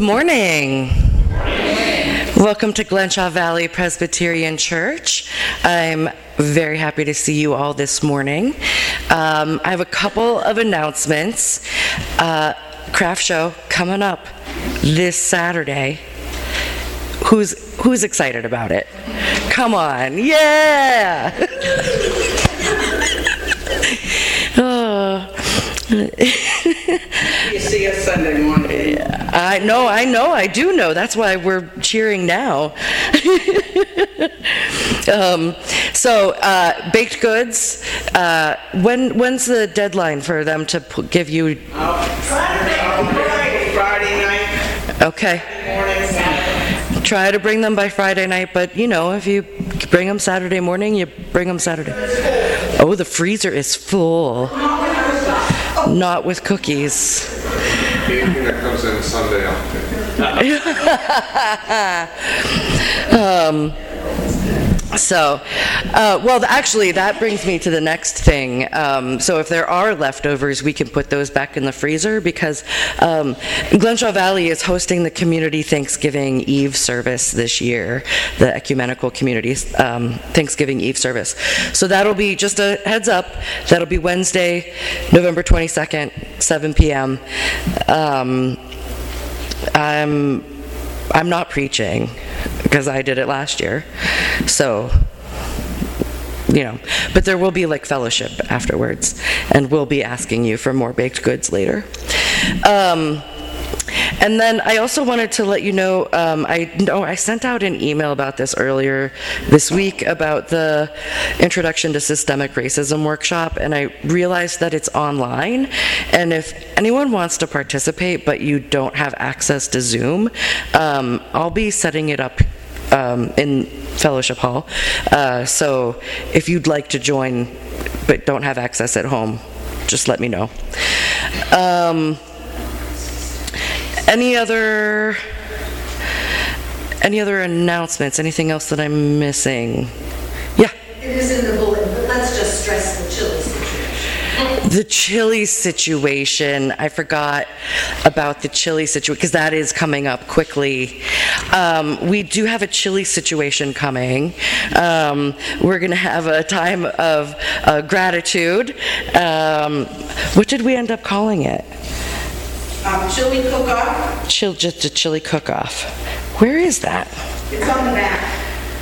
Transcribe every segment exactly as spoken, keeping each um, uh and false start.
morning. Welcome to Glenshaw Valley Presbyterian Church. I'm very happy to see you all this morning. Um, I have a couple of announcements. Uh, craft show coming up this Saturday. Who's who's excited about it? Come on, yeah! Oh. You see us Sunday morning. I know, I know, I do know. That's why we're cheering now. um, so, uh, baked goods. Uh, when when's the deadline for them to p- give you? Uh, Friday, Friday night. Okay. Morning, Saturday. Try to bring them by Friday night, but you know, if you bring them Saturday morning, you bring them Saturday. Oh, the freezer is full. Not with cookies. Anything that comes in Sunday afternoon. um, so, uh, well, actually, that brings me to the next thing. Um, so if there are leftovers, we can put those back in the freezer because um, Glenshaw Valley is hosting the Community Thanksgiving Eve service this year, the Ecumenical Community um, Thanksgiving Eve service. So that'll be, just a heads up, that'll be Wednesday, November twenty-second, seven p.m. Um, I'm, I'm not preaching because I did it last year. So, you know, but there will be like fellowship afterwards, and we'll be asking you for more baked goods later. Um, and then I also wanted to let you know, um, I know I sent out an email about this earlier this week about the Introduction to Systemic Racism workshop, and I realized that it's online, and if anyone wants to participate but you don't have access to Zoom, um, I'll be setting it up Um, in Fellowship Hall. Uh, so if you'd like to join but don't have access at home, just let me know. Um, any other any other announcements? Anything else that I'm missing? Yeah. It is in the bulletin, but let's just stress the chili situation. The chili situation, I forgot about the chili situation because that is coming up quickly. Um, we do have a chili situation coming. Um, we're going to have a time of uh, gratitude. Um, what did we end up calling it? Um, chili cook-off. Chill, just a chili cook-off. Where is that? It's on the back.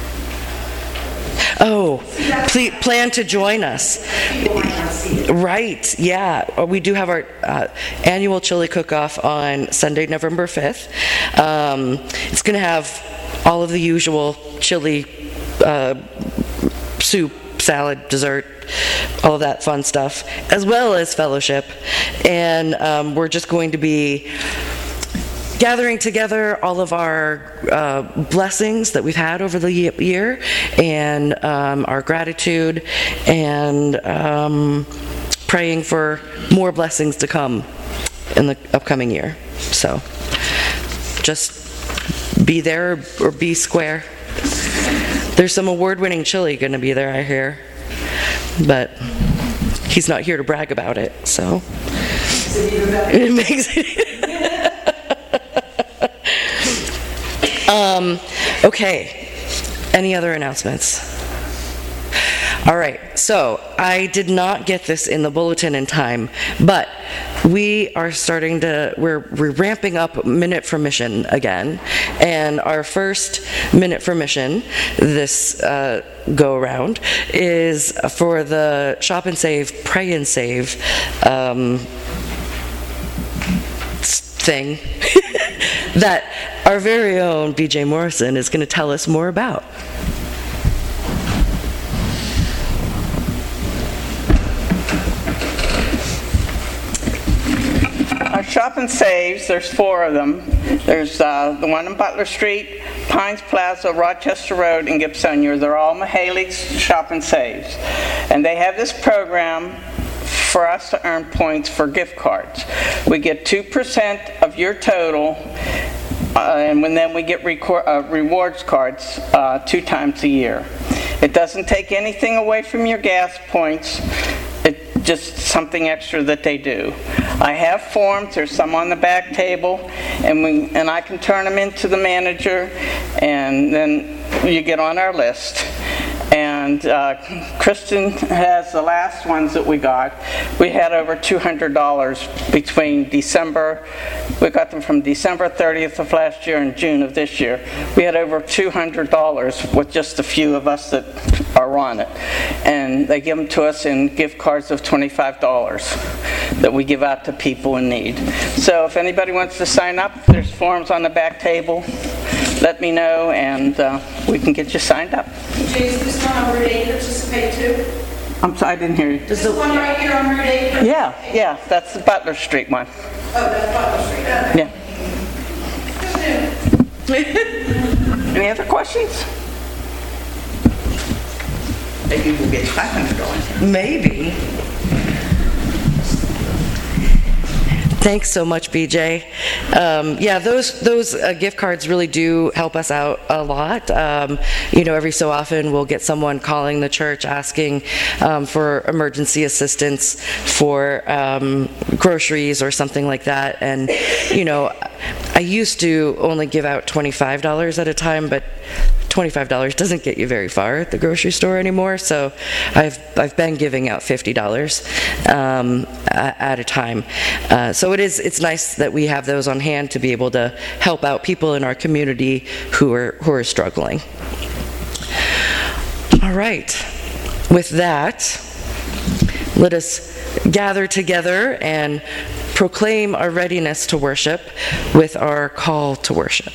Oh, please plan to join us. People might not see it. Right, yeah. We do have our uh, annual chili cook-off on Sunday, November fifth. Um, it's going to have all of the usual chili uh, soup, salad, dessert, all of that fun stuff, as well as fellowship. And um, we're just going to be gathering together all of our uh, blessings that we've had over the year, and um, our gratitude, and um, praying for more blessings to come in the upcoming year. So just be there or be square. There's some award-winning chili going to be there, I hear, but he's not here to brag about it, so it makes it. Um, okay, any other announcements? All right, so I did not get this in the bulletin in time, but we are starting to, we're, we're ramping up Minute for Mission again, and our first Minute for Mission this uh, go around is for the Shop and Save, Pray and Save um, thing that our very own B J Morrison is going to tell us more about. Our Shop and Saves, there's four of them. There's uh, the one on Butler Street, Pines Plaza, Rochester Road, and Gibsonia. They're all Mahalik's Shop and Saves. And they have this program for us to earn points for gift cards. We get two percent of your total, uh, and when then we get record, uh, rewards cards uh, two times a year. It doesn't take anything away from your gas points. It just something extra that they do. I have forms, there's some on the back table, and we and I can turn them into the manager, and then you get on our list. And uh, Kristen has the last ones that we got. We had over two hundred dollars between December, we got them from December thirtieth of last year and June of this year. We had over two hundred dollars with just a few of us that are on it. And they give them to us in gift cards of twenty-five dollars that we give out to people in need. So if anybody wants to sign up, there's forms on the back table. Let me know, and uh, we can get you signed up. James, this one on Route eight participate too? I'm sorry, I didn't hear you. This one right here on Route eight? Yeah, yeah, that's the Butler Street one. Oh, that's Butler Street. Yeah. Any other questions? Maybe we'll get five hundred dollars. Maybe. Thanks so much, B J. Um, yeah, those those uh, gift cards really do help us out a lot. Um, you know, every so often we'll get someone calling the church asking um, for emergency assistance for um, groceries or something like that. And, you know, I used to only give out twenty-five dollars at a time, but twenty-five dollars doesn't get you very far at the grocery store anymore, so I've I've been giving out fifty dollars um, at a time. Uh, so it is it's nice that we have those on hand to be able to help out people in our community who are who are struggling. All right. With that, let us gather together and proclaim our readiness to worship with our call to worship.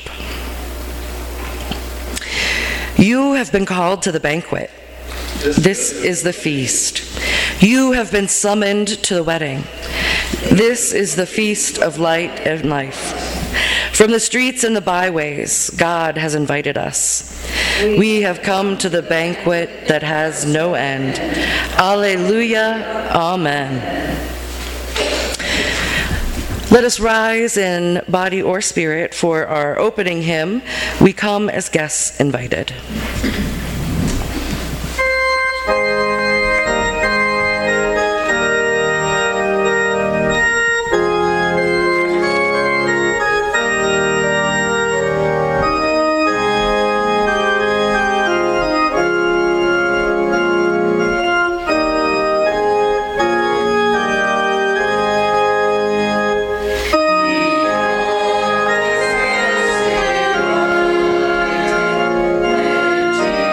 You have been called to the banquet. This is the feast. You have been summoned to the wedding. This is the feast of light and life. From the streets and the byways, God has invited us. We have come to the banquet that has no end. Alleluia, amen. Let us rise in body or spirit for our opening hymn, We Come as Guests Invited. Thank you.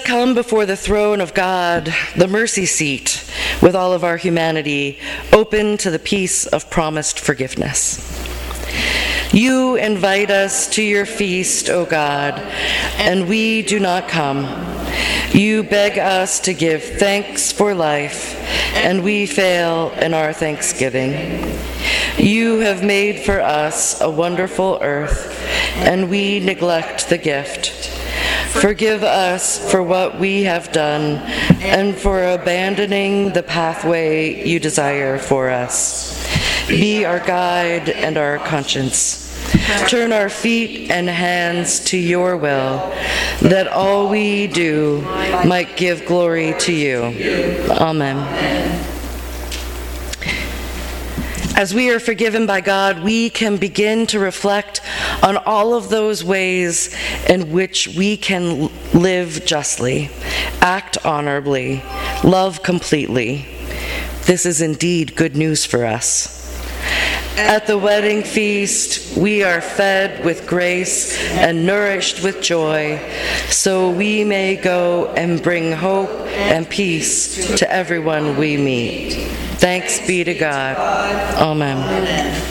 come before the throne of God, the mercy seat, with all of our humanity, open to the peace of promised forgiveness. You invite us to your feast, O God, and we do not come. You beg us to give thanks for life, and we fail in our thanksgiving. You have made for us a wonderful earth, and we neglect the gift. Forgive us for what we have done and for abandoning the pathway you desire for us. Be our guide and our conscience. Turn our feet and hands to your will, that all we do might give glory to you. Amen. As we are forgiven by God, we can begin to reflect on all of those ways in which we can live justly, act honorably, love completely. This is indeed good news for us. At the wedding feast, we are fed with grace and nourished with joy, so we may go and bring hope and peace to everyone we meet. Thanks be to God. Amen.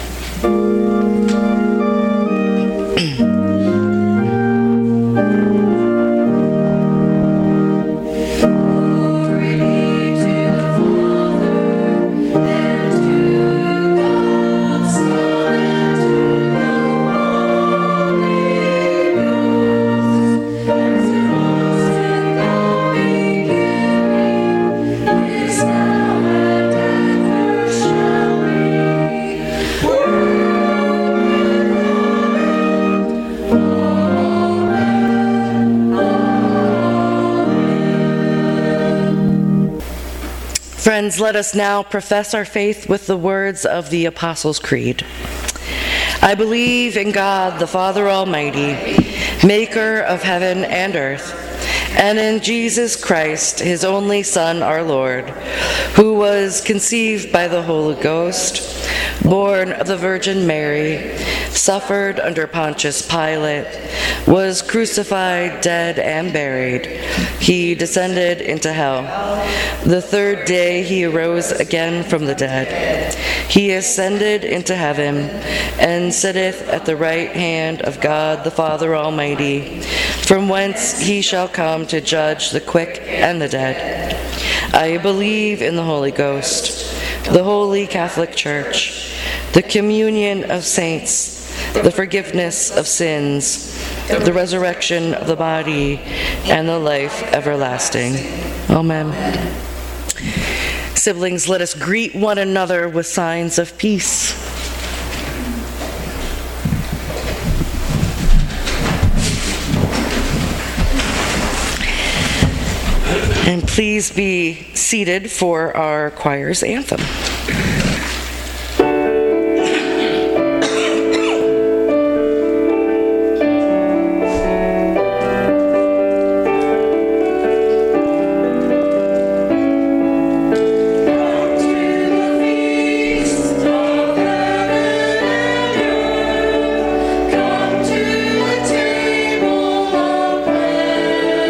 Friends, let us now profess our faith with the words of the Apostles' Creed. I believe in God, the Father Almighty, maker of heaven and earth, and in Jesus Christ, his only Son, our Lord, who was conceived by the Holy Ghost, born of the Virgin Mary, suffered under Pontius Pilate, was crucified, dead, and buried. He descended into hell. The third day he arose again from the dead. He ascended into heaven and sitteth at the right hand of God the Father Almighty, from whence he shall come to judge the quick and the dead. I believe in the Holy Ghost, the Holy Catholic Church, the communion of saints, the forgiveness of sins, the resurrection of the body, and the life everlasting. Amen. Siblings, let us greet one another with signs of peace. And please be seated for our choir's anthem.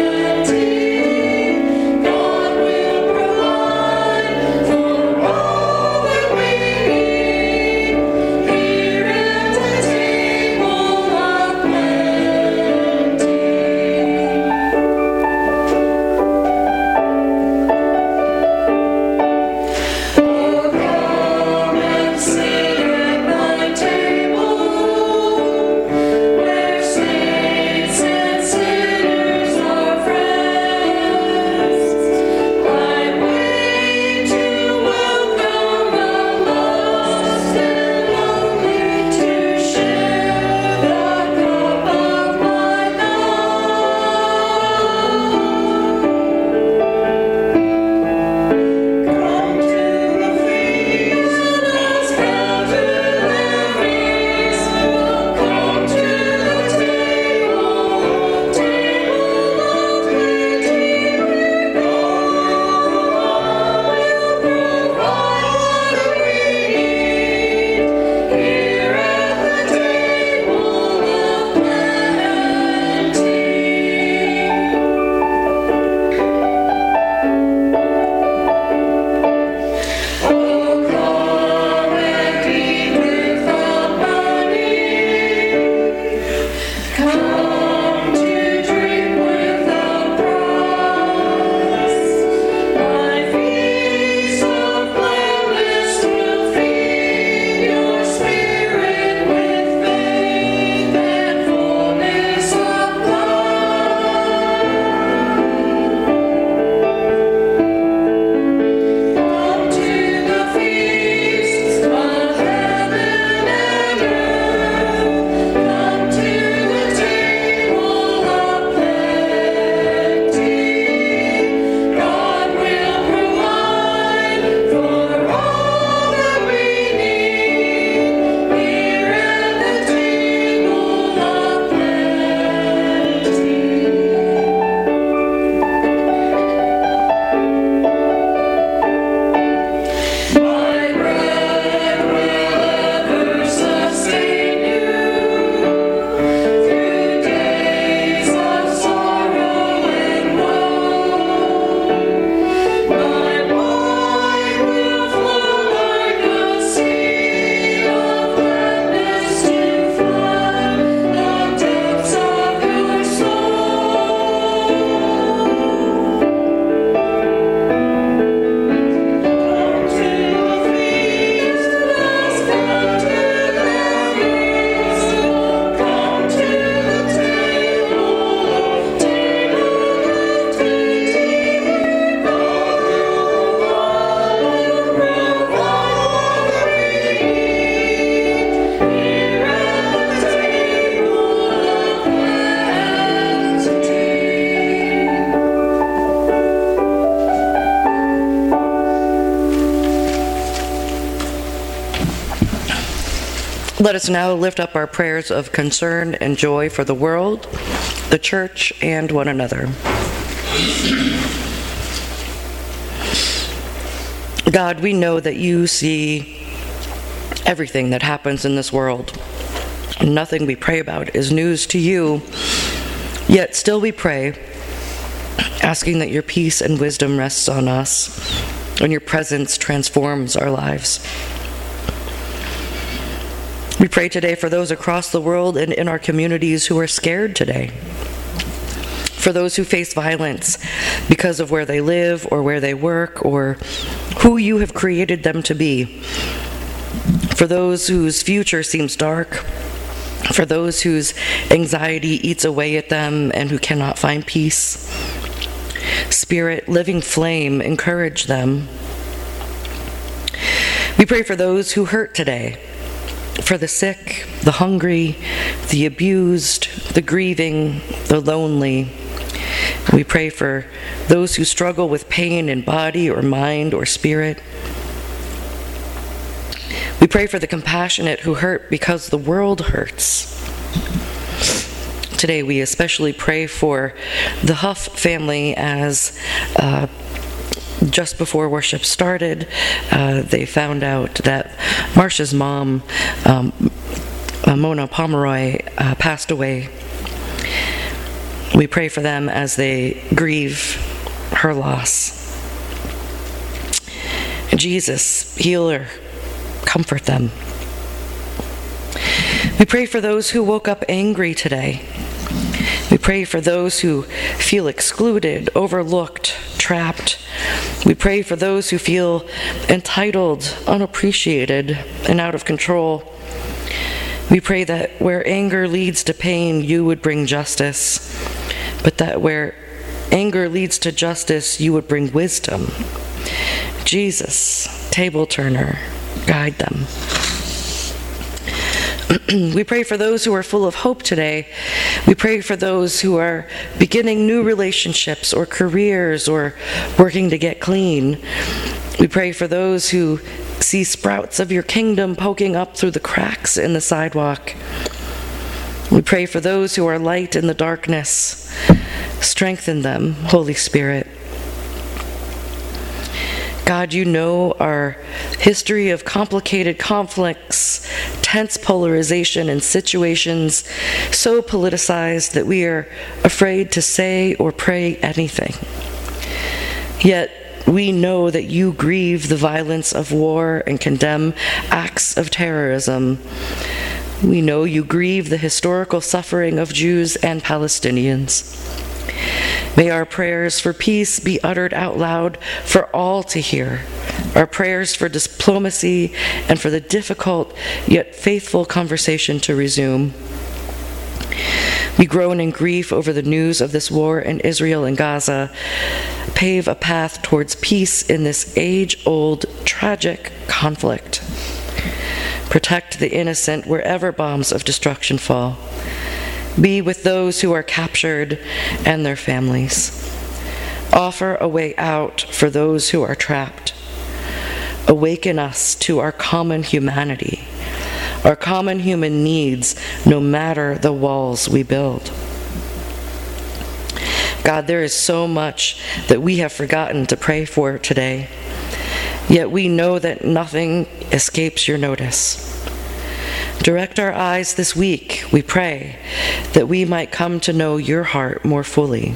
God will provide for all. Let us now lift up our prayers of concern and joy for the world, the church, and one another. God, we know that you see everything that happens in this world. Nothing we pray about is news to you, yet still we pray, asking that your peace and wisdom rests on us, and your presence transforms our lives. We pray today for those across the world and in our communities who are scared today, for those who face violence because of where they live or where they work or who you have created them to be, for those whose future seems dark, for those whose anxiety eats away at them and who cannot find peace. Spirit, living flame, encourage them. We pray for those who hurt today, for the sick, the hungry, the abused, the grieving, the lonely. We pray for those who struggle with pain in body or mind or spirit. We pray for the compassionate who hurt because the world hurts. Today we especially pray for the Huff family as uh, just before worship started, uh, they found out that Marcia's mom, um, uh, Mona Pomeroy, uh, passed away. We pray for them as they grieve her loss. Jesus, healer, comfort them. We pray for those who woke up angry today. We pray for those who feel excluded, overlooked, trapped. We pray for those who feel entitled, unappreciated, and out of control. We pray that where anger leads to pain, you would bring justice, but that where anger leads to justice, you would bring wisdom. Jesus, table turner, guide them. We pray for those who are full of hope today. We pray for those who are beginning new relationships or careers or working to get clean. We pray for those who see sprouts of your kingdom poking up through the cracks in the sidewalk. We pray for those who are light in the darkness. Strengthen them, Holy Spirit. God, you know our history of complicated conflicts, tense polarization, and situations so politicized that we are afraid to say or pray anything. Yet we know that you grieve the violence of war and condemn acts of terrorism. We know you grieve the historical suffering of Jews and Palestinians. May our prayers for peace be uttered out loud for all to hear. Our prayers for diplomacy and for the difficult yet faithful conversation to resume. We groan in grief over the news of this war in Israel and Gaza. Pave a path towards peace in this age-old tragic conflict. Protect the innocent wherever bombs of destruction fall. Be with those who are captured and their families. Offer a way out for those who are trapped. Awaken us to our common humanity, our common human needs, no matter the walls we build. God, there is so much that we have forgotten to pray for today, yet we know that nothing escapes your notice. Direct our eyes this week, we pray, that we might come to know your heart more fully.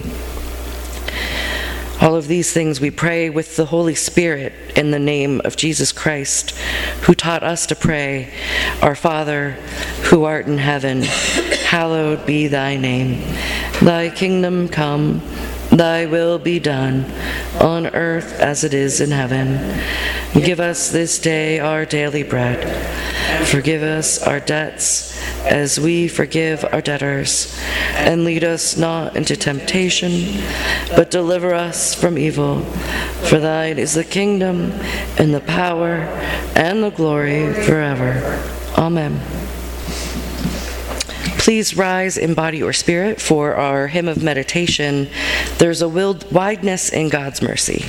All of these things we pray with the Holy Spirit in the name of Jesus Christ, who taught us to pray, Our Father, who art in heaven, hallowed be thy name. Thy kingdom come, thy will be done, on earth as it is in heaven. Give us this day our daily bread. Forgive us our debts, as we forgive our debtors. And lead us not into temptation, but deliver us from evil. For thine is the kingdom, and the power, and the glory forever. Amen. Please rise in body or spirit for our hymn of meditation, There's a Wideness in God's Mercy.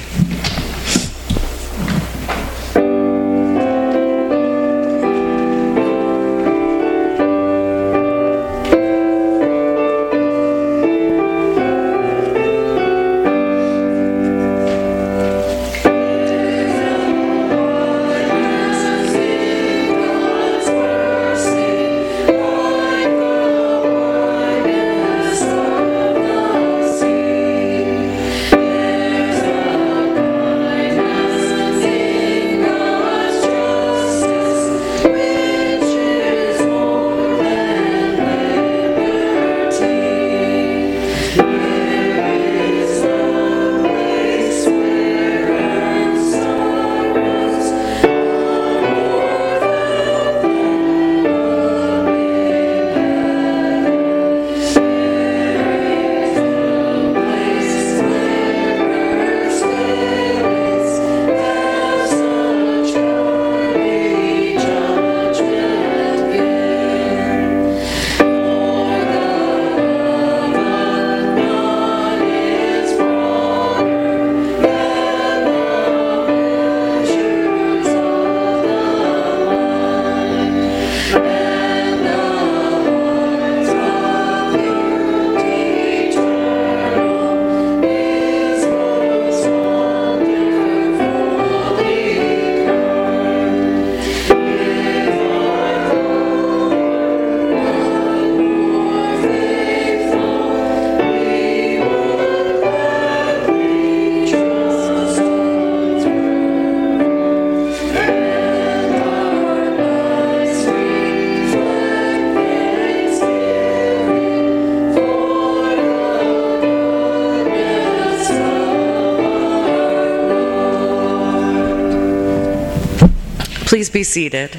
Please be seated.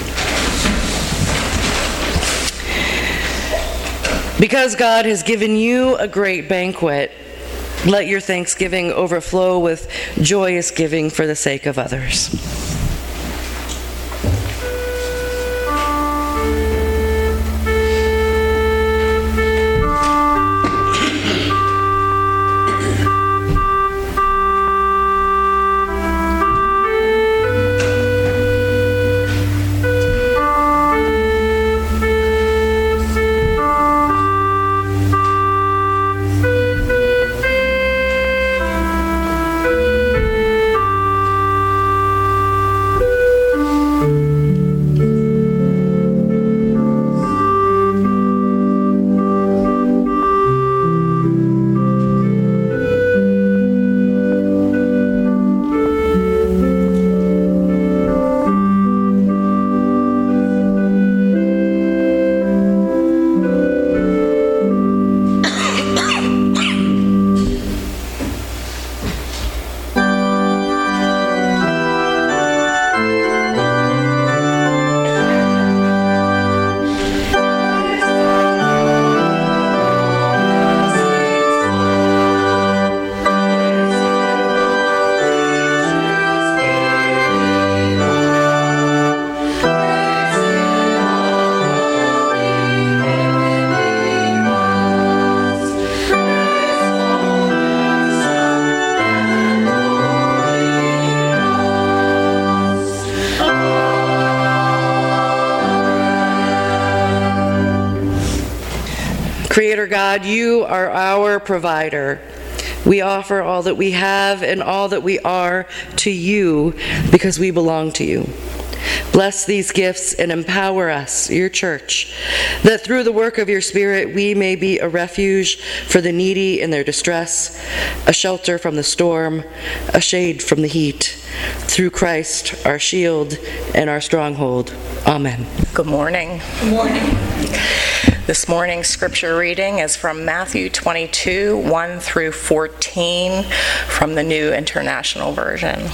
Because God has given you a great banquet, let your thanksgiving overflow with joyous giving for the sake of others. Creator God, you are our provider. We offer all that we have and all that we are to you because we belong to you. Bless these gifts and empower us, your church, that through the work of your Spirit we may be a refuge for the needy in their distress, a shelter from the storm, a shade from the heat. Through Christ, our shield and our stronghold. Amen. Good morning. Good morning. This morning's scripture reading is from Matthew twenty-two, one through fourteen, from the New International Version.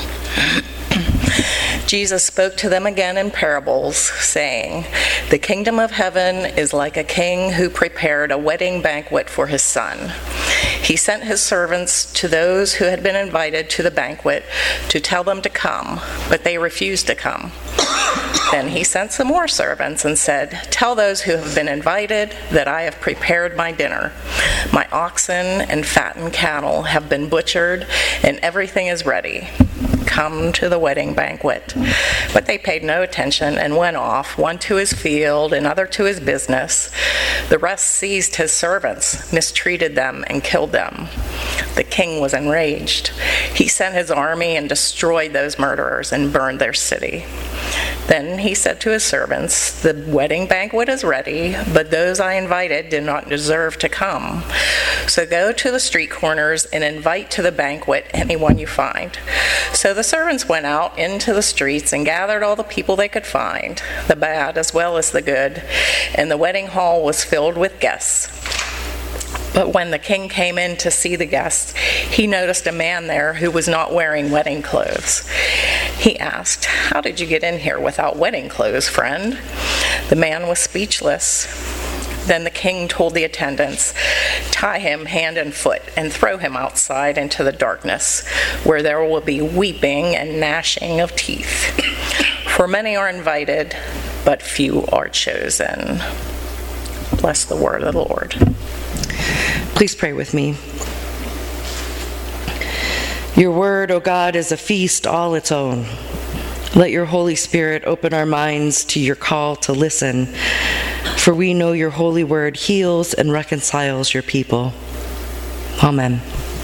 Jesus spoke to them again in parables, saying, "The kingdom of heaven is like a king who prepared a wedding banquet for his son. He sent his servants to those who had been invited to the banquet to tell them to come, but they refused to come. Then he sent some more servants and said, 'Tell those who have been invited that I have prepared my dinner. My oxen and fattened cattle have been butchered, and everything is ready. Come to the wedding banquet.' But they paid no attention and went off, one to his field, another to his business. The rest seized his servants, mistreated them, and killed them. The king was enraged. He sent his army and destroyed those murderers and burned their city. Then he said to his servants, 'The wedding banquet is ready, but those I invited did not deserve to come. So go to the street corners and invite to the banquet anyone you find.' So the servants went out into the streets and gathered all the people they could find, the bad as well as the good, and the wedding hall was filled with guests. But when the king came in to see the guests, he noticed a man there who was not wearing wedding clothes. He asked, 'How did you get in here without wedding clothes, friend?' The man was speechless. Then the king told the attendants, 'Tie him hand and foot and throw him outside into the darkness, where there will be weeping and gnashing of teeth. For many are invited, but few are chosen.'" Bless the word of the Lord. Please pray with me. Your word, O God, is a feast all its own. Let your Holy Spirit open our minds to your call to listen, for we know your holy word heals and reconciles your people. Amen.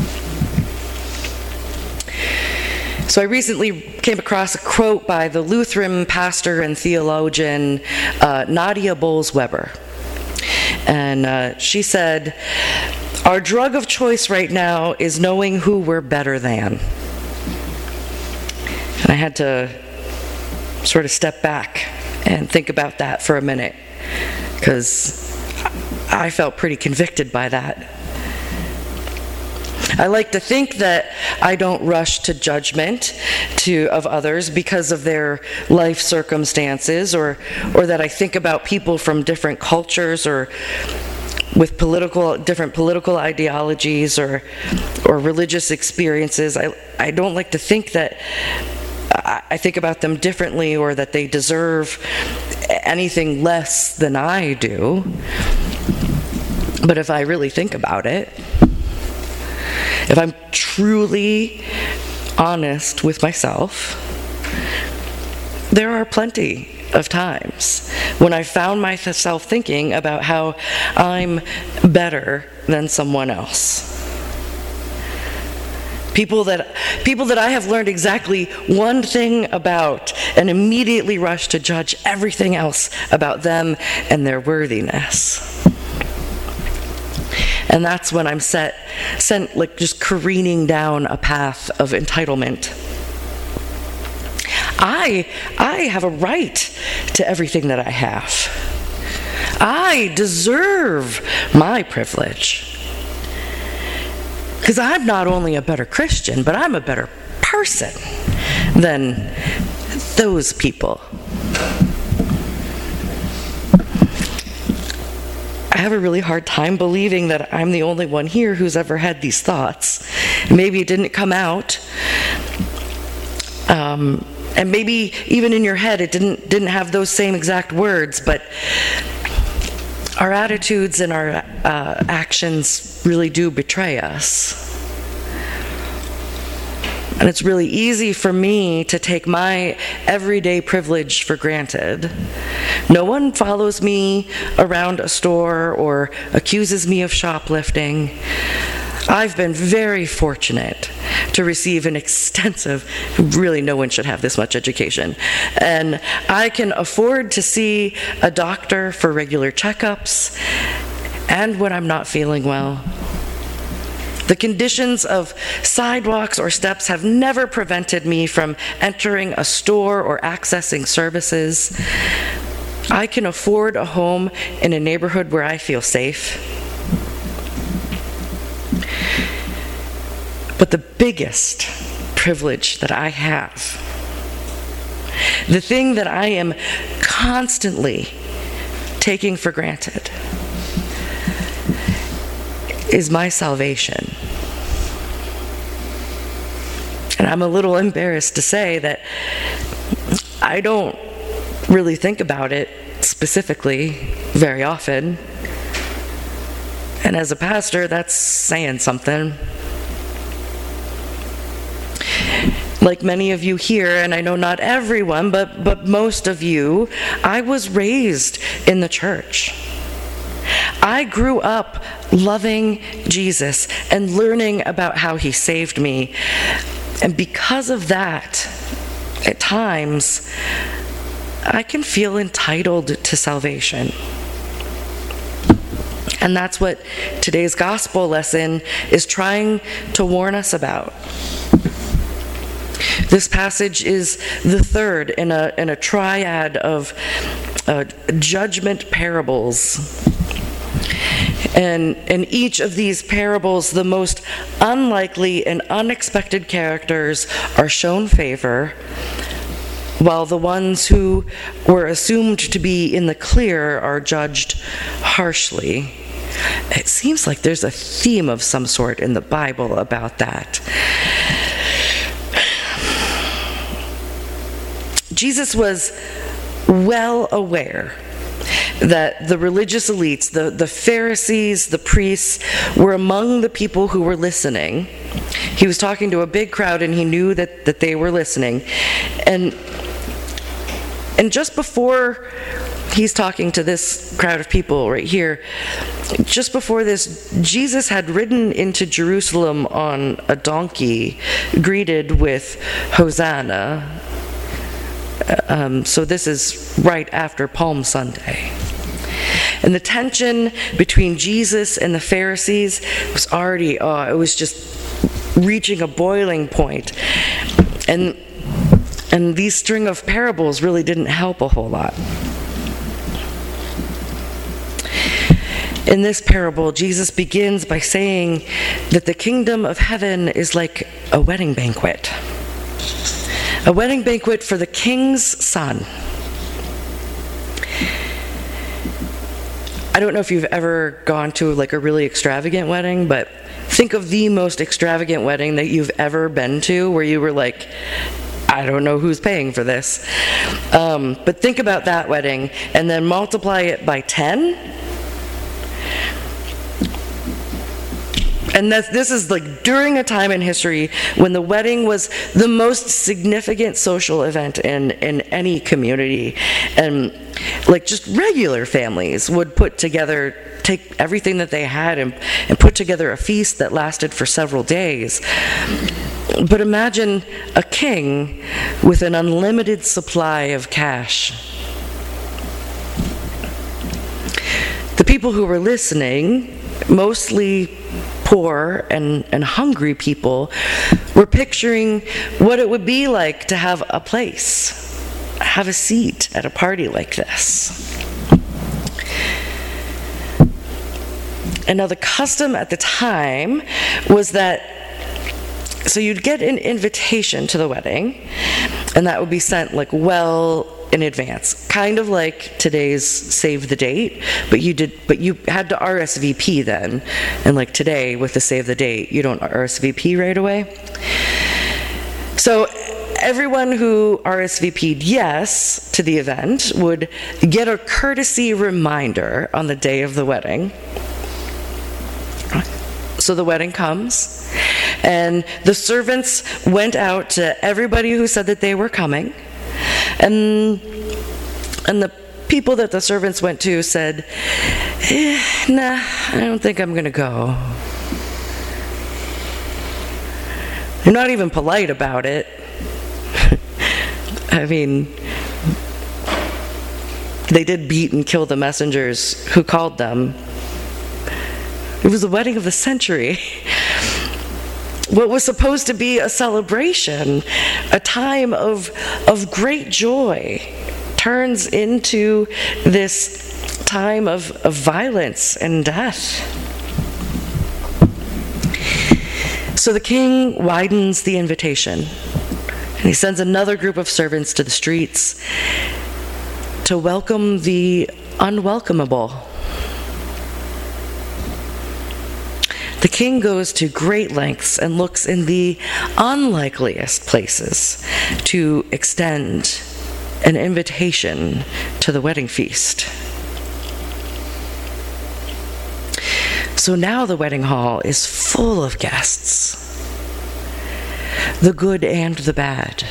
So I recently came across a quote by the Lutheran pastor and theologian uh, Nadia Bolz-Weber. And uh, she said, "Our drug of choice right now is knowing who we're better than." And I had to sort of step back and think about that for a minute, because I felt pretty convicted by that. I like to think that I don't rush to judgment to of others because of their life circumstances, or or that I think about people from different cultures or with political different political ideologies or or religious experiences. I I don't like to think that I think about them differently or that they deserve anything less than I do. But if I really think about it, if I'm truly honest with myself, there are plenty of times when I found myself thinking about how I'm better than someone else. People that, people that I have learned exactly one thing about and immediately rush to judge everything else about them and their worthiness. And that's when I'm set, sent like just careening down a path of entitlement. I, I have a right to everything that I have. I deserve my privilege. Because I'm not only a better Christian, but I'm a better person than those people. I have a really hard time believing that I'm the only one here who's ever had these thoughts. Maybe it didn't come out. Um, and maybe even in your head it didn't didn't have those same exact words, but our attitudes and our uh, actions really do betray us. And it's really easy for me to take my everyday privilege for granted. No one follows me around a store or accuses me of shoplifting. I've been very fortunate to receive an extensive, really no one should have this much education, and I can afford to see a doctor for regular checkups and when I'm not feeling well. The conditions of sidewalks or steps have never prevented me from entering a store or accessing services. I can afford a home in a neighborhood where I feel safe. But the biggest privilege that I have, the thing that I am constantly taking for granted, is my salvation. And I'm a little embarrassed to say that I don't really think about it specifically very often. And as a pastor, that's saying something. Like many of you here, and I know not everyone, but, but most of you, I was raised in the church. I grew up loving Jesus and learning about how he saved me. And because of that, at times, I can feel entitled to salvation. And that's what today's gospel lesson is trying to warn us about. This passage is the third in a, in a triad of uh, judgment parables. And in each of these parables, the most unlikely and unexpected characters are shown favor, while the ones who were assumed to be in the clear are judged harshly. It seems like there's a theme of some sort in the Bible about that. Jesus was well aware that the religious elites, the, the Pharisees, the priests, were among the people who were listening. He was talking to a big crowd, and he knew that, that they were listening. And, and just before he's talking to this crowd of people right here, just before this, Jesus had ridden into Jerusalem on a donkey, greeted with Hosanna. Um, so this is right after Palm Sunday. And the tension between Jesus and the Pharisees was already, oh, it was just reaching a boiling point. And, and these string of parables really didn't help a whole lot. In this parable, Jesus begins by saying that the kingdom of heaven is like a wedding banquet. A wedding banquet for the king's son. I don't know if you've ever gone to like a really extravagant wedding, but think of the most extravagant wedding that you've ever been to where you were like, I don't know who's paying for this. Um, but think about that wedding and then multiply it by ten. And that's, this is like during a time in history when the wedding was the most significant social event in, in any community. And like just regular families would put together, take everything that they had and, and put together a feast that lasted for several days. But imagine a king with an unlimited supply of cash. The people who were listening, mostly poor and, and hungry people, were picturing what it would be like to have a place, have a seat at a party like this. And now the custom at the time was that, so you'd get an invitation to the wedding, and that would be sent like well in advance, kind of like today's save the date, but you did, but you had to R S V P then, and like today with the save the date, you don't R S V P right away. So everyone who R S V P'd yes to the event would get a courtesy reminder on the day of the wedding. So the wedding comes, and the servants went out to everybody who said that they were coming, and and the people that the servants went to said, eh, nah, I don't think I'm going to go. They're not even polite about it. I mean, they did beat and kill the messengers who called them. It was the wedding of the century. What was supposed to be a celebration, a time of, of great joy, turns into this time of, of violence and death. So the king widens the invitation, and he sends another group of servants to the streets to welcome the unwelcomable. The king goes to great lengths and looks in the unlikeliest places to extend an invitation to the wedding feast. So now the wedding hall is full of guests, the good and the bad.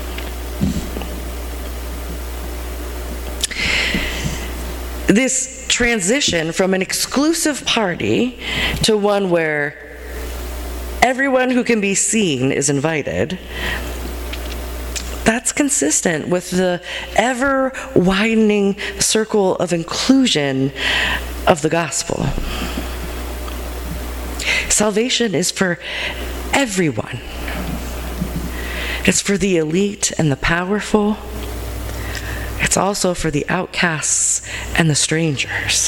This transition from an exclusive party to one where everyone who can be seen is invited, that's consistent with the ever-widening circle of inclusion of the gospel. Salvation is for everyone. It's for the elite and the powerful. It's also for the outcasts and the strangers.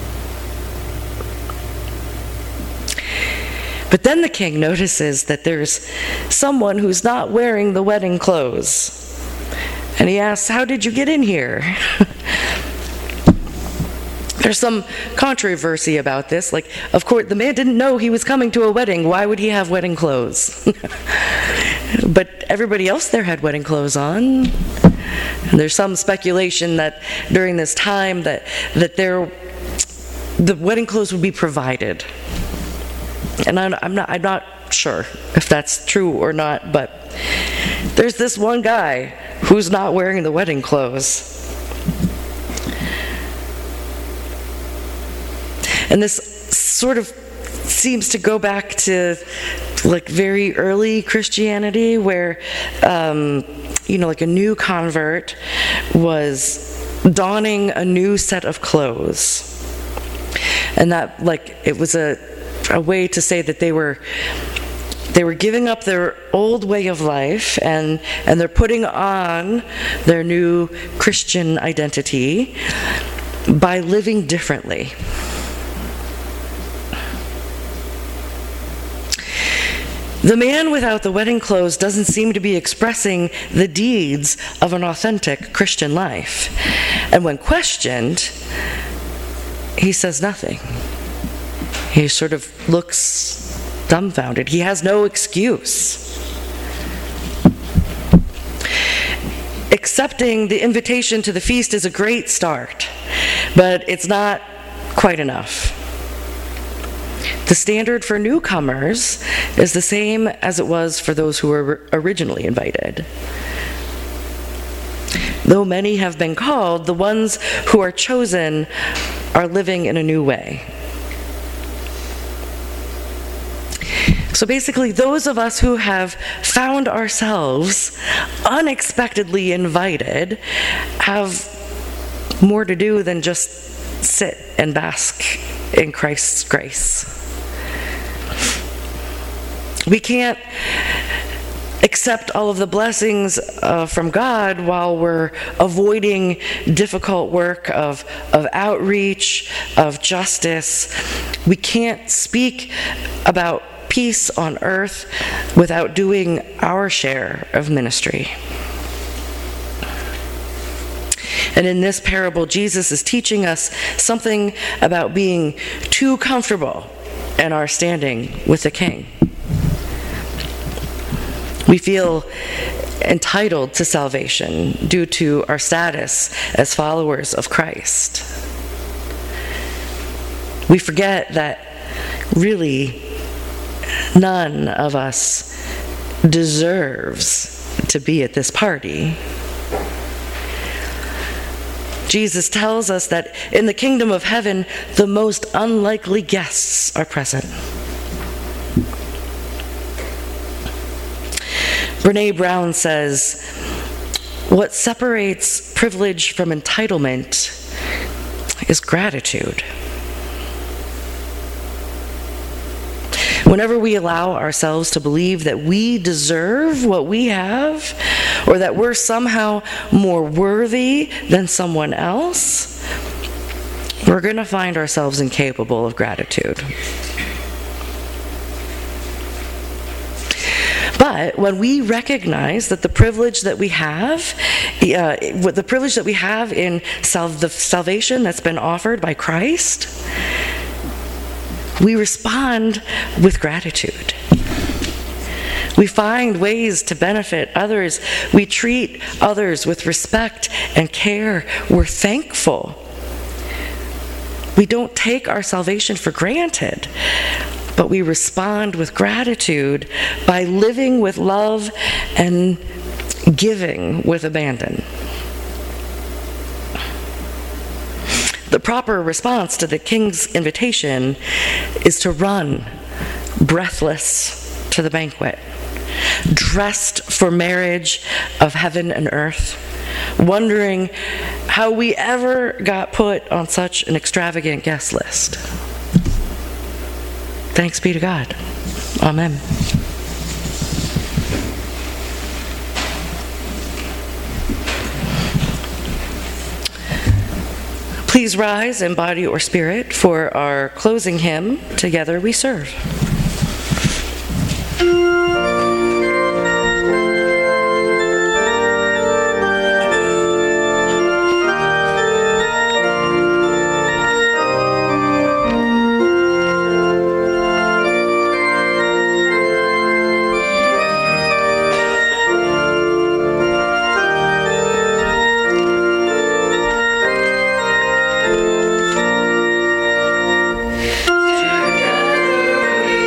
But then the king notices that there's someone who's not wearing the wedding clothes. And he asks, "How did you get in here?" There's some controversy about this. Like, of course, the man didn't know he was coming to a wedding. Why would he have wedding clothes? But everybody else there had wedding clothes on. And there's some speculation that during this time that that there, the wedding clothes would be provided. And I'm, I'm not I'm not sure if that's true or not, but there's this one guy who's not wearing the wedding clothes. And this sort of seems to go back to like very early Christianity, where um, you know, like a new convert was donning a new set of clothes, and that like it was a a way to say that they were they were giving up their old way of life and and they're putting on their new Christian identity by living differently. The man without the wedding clothes doesn't seem to be expressing the deeds of an authentic Christian life. And when questioned, he says nothing. He sort of looks dumbfounded. He has no excuse. Accepting the invitation to the feast is a great start, but it's not quite enough. The standard for newcomers is the same as it was for those who were originally invited. Though many have been called, the ones who are chosen are living in a new way. So basically, those of us who have found ourselves unexpectedly invited have more to do than just sit and bask in Christ's grace. We can't accept all of the blessings uh, from God while we're avoiding difficult work of, of outreach, of justice. We can't speak about peace on earth without doing our share of ministry. And in this parable, Jesus is teaching us something about being too comfortable in our standing with the King. We feel entitled to salvation due to our status as followers of Christ. We forget that really none of us deserves to be at this party. Jesus tells us that in the kingdom of heaven, the most unlikely guests are present. Brené Brown says, what separates privilege from entitlement is gratitude. Whenever we allow ourselves to believe that we deserve what we have, or that we're somehow more worthy than someone else, we're going to find ourselves incapable of gratitude. But when we recognize that the privilege that we have, uh, the privilege that we have in sal- the salvation that's been offered by Christ, we respond with gratitude. We find ways to benefit others. We treat others with respect and care. We're thankful. We don't take our salvation for granted, but we respond with gratitude by living with love and giving with abandon. The proper response to the King's invitation is to run, breathless, to the banquet, dressed for marriage of heaven and earth, wondering how we ever got put on such an extravagant guest list. Thanks be to God. Amen. Please rise in body or spirit for our closing hymn, Together We Serve. Together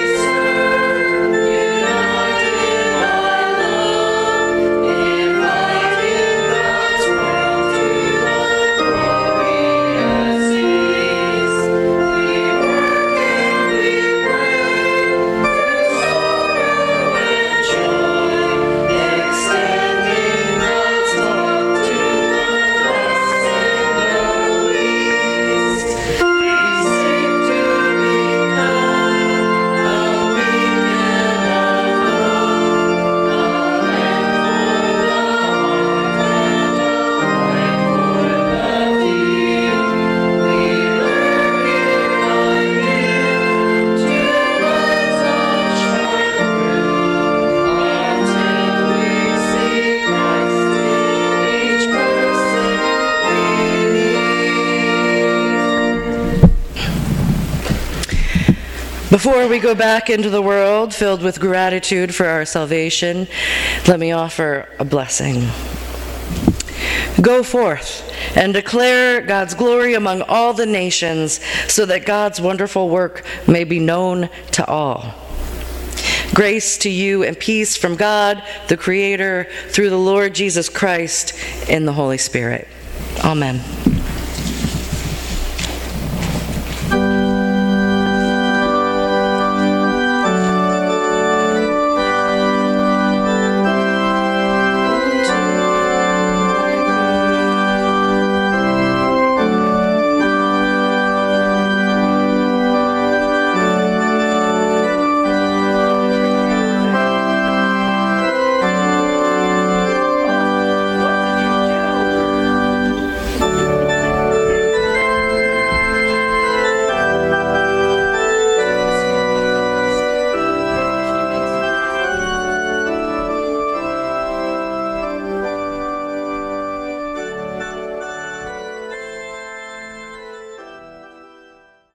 Before we go back into the world filled with gratitude for our salvation, let me offer a blessing. Go forth and declare God's glory among all the nations, so that God's wonderful work may be known to all. Grace to you and peace from God, the Creator, through the Lord Jesus Christ, in the Holy Spirit. Amen.